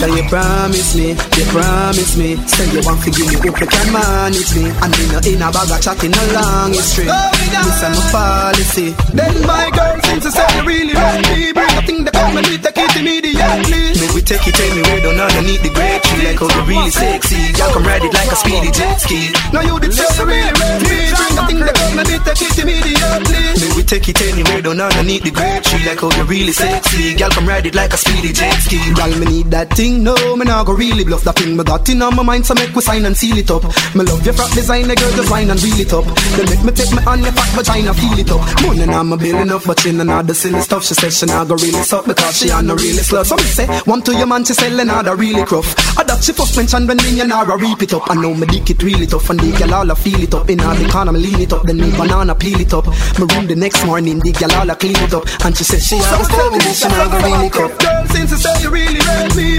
So you promise me, say you want to give me hope you can manage me. And me no in a bag of chatting no long history. This is my policy. Then my girl seems to say you really want me. Bring a thing that come and we take it immediately. Then we take it anywhere, don't underneath the great tree. Like how you really sexy, y'all come ride it like a speedy jet ski. Now you the say you really want me. Bring a thing that come and we take it immediately. Then we take it anywhere, don't underneath the great tree. Like how you really sexy, y'all come ride it like a speedy jet ski. Y'all me need that thing, no, me nah go really bluff that thing. Me got in on my mind, so make we sign and seal it up. Me love your frock design, the girl just wine and reel it up. Then make me take me on your fat vagina, feel it up. Money now me building up, but she nah the silly stuff. She said she nah go really suck because she ain't no really slut. So me say, one to your man, she say Lenada really rough. I that she first mentioned when me and Nara reap it up. I know me dick it really tough, and the girl all feel it up. In all the corner me lean it up, then me banana peel it up. Me room the next morning, the girl all clean it up. And she said she always tell me this, she nah go really cup. Girl, since you say you really want me,